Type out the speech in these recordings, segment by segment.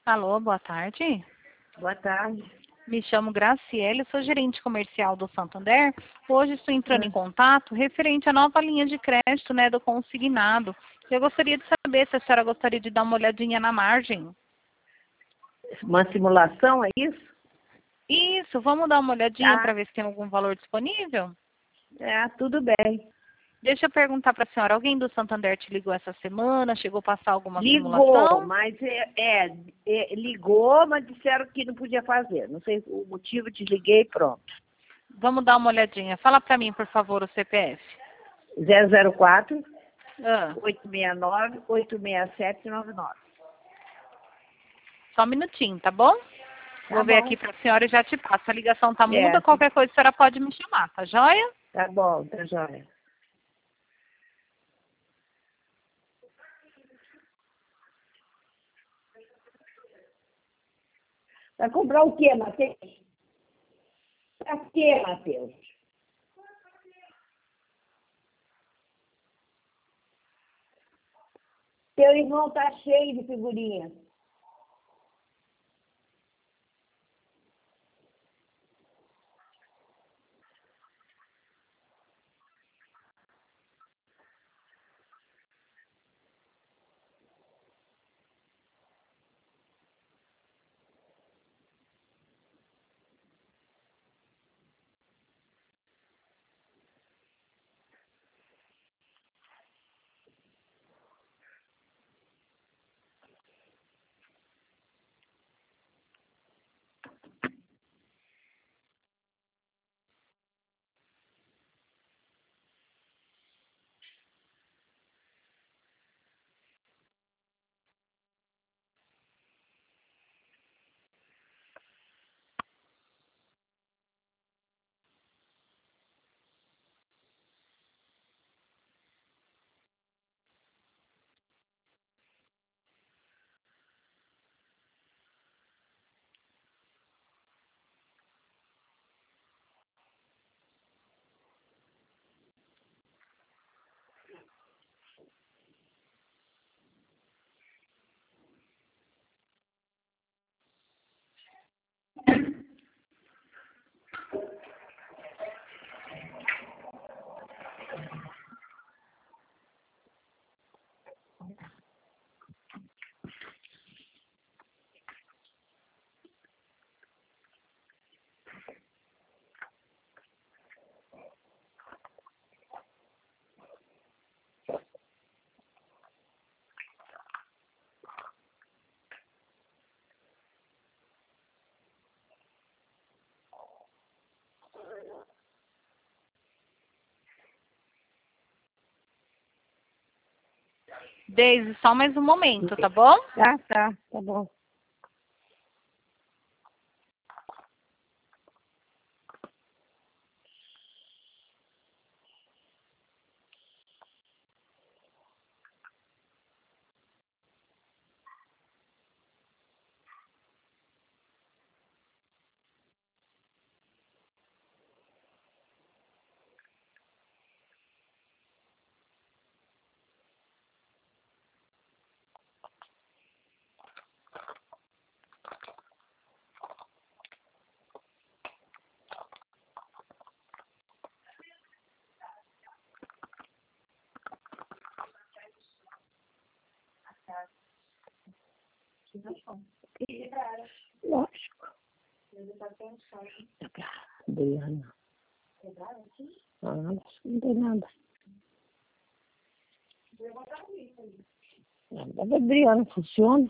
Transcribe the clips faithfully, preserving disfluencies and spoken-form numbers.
Alô, boa tarde. Boa tarde. Me chamo Graciele, sou gerente comercial do Santander. Hoje estou entrando Ah. em contato referente à nova linha de crédito, né, do consignado. Eu gostaria de saber se a senhora gostaria de dar uma olhadinha na margem. Uma simulação, é isso? Isso, vamos dar uma olhadinha Ah, para ver se tem algum valor disponível? é, tudo bem. Deixa eu perguntar para a senhora, alguém do Santander te ligou essa semana? Chegou a passar alguma Ligou, simulação? mas é, é, é, ligou, mas disseram que não podia fazer. Não sei o motivo, desliguei e pronto. Vamos dar uma olhadinha. Fala para mim, por favor, o C P F. zero zero quatro, Ah, oito seis nove, oito seis sete nove nove. só um minutinho, tá bom? Tá Vou ver bom. aqui para a senhora e já te passo. A ligação tá muda, É, qualquer coisa a senhora pode me chamar, tá joia? tá bom, tá joia. Vai comprar o quê, Matheus? Pra quê, Matheus? Teu irmão tá cheio de figurinha. Deise, só mais um momento, tá bom? Tá, tá, tá bom. Lógico. Adriana. Ah, acho que não tem nada. Nada, Adriana, funciona.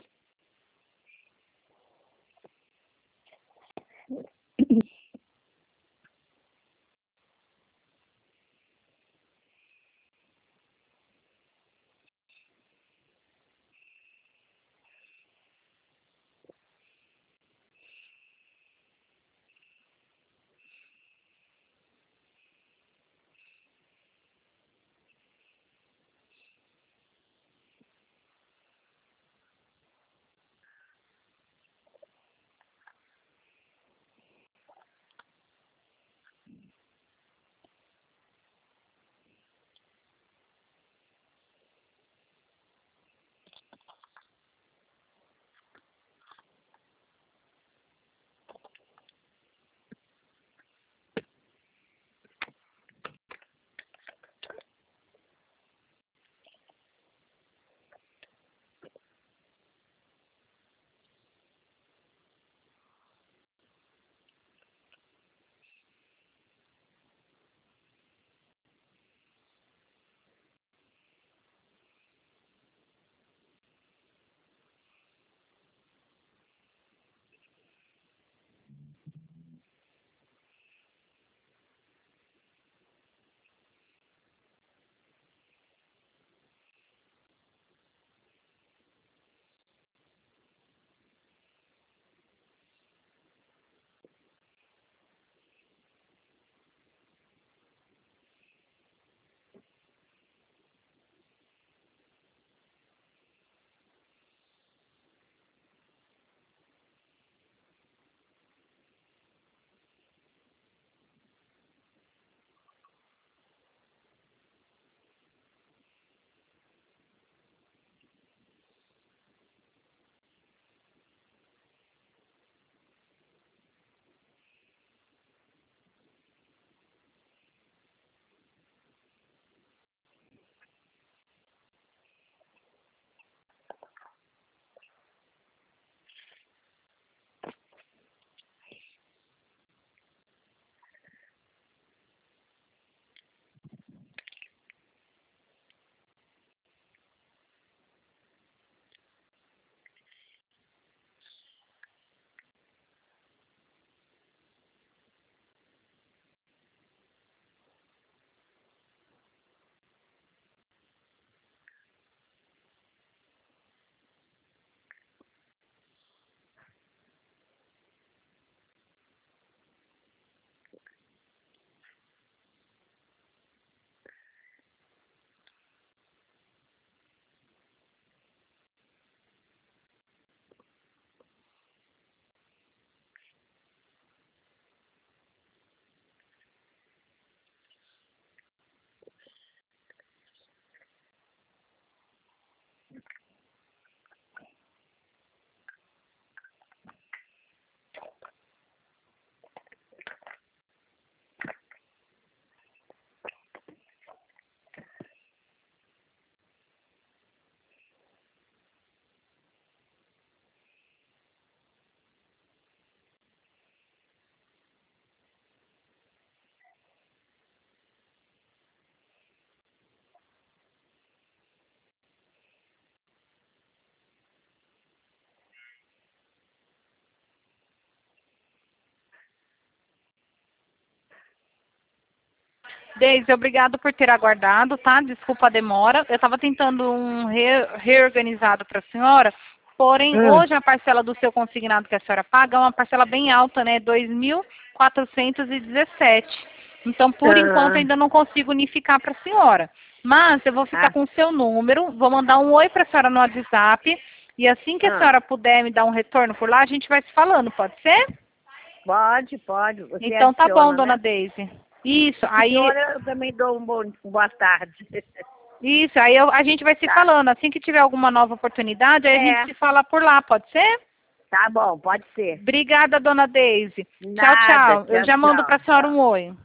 Deise, obrigado por ter aguardado, tá? Desculpa a demora. Eu estava tentando um re reorganizado para a senhora, porém, Hum. hoje a parcela do seu consignado que a senhora paga é uma parcela bem alta, né? dois mil quatrocentos e dezessete. Então, por Ah. enquanto, ainda não consigo unificar para a senhora. Mas eu vou ficar Ah. com o seu número, vou mandar um oi para a senhora no WhatsApp, e assim que a Ah. senhora puder me dar um retorno por lá, a gente vai se falando, pode ser? Pode, pode. Você Então tá bom, adiciona, dona né? Deise. Isso, aí... Senhora, eu também dou um bom, um boa tarde. Isso, aí eu- a gente vai se Tá. falando. Assim que tiver alguma nova oportunidade, aí a É. gente se fala por lá, pode ser? Tá bom, pode ser. Obrigada, dona Deise. Tchau, Nada, tchau. Eu já mando tchau, para a senhora tchau. um oi.